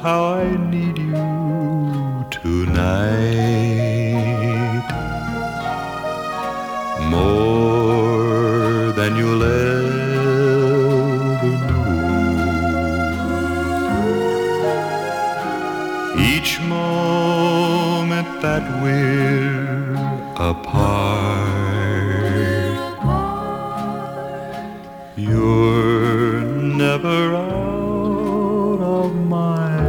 how I need you tonight, more than you'll ever know. Each moment that we're apart, you're never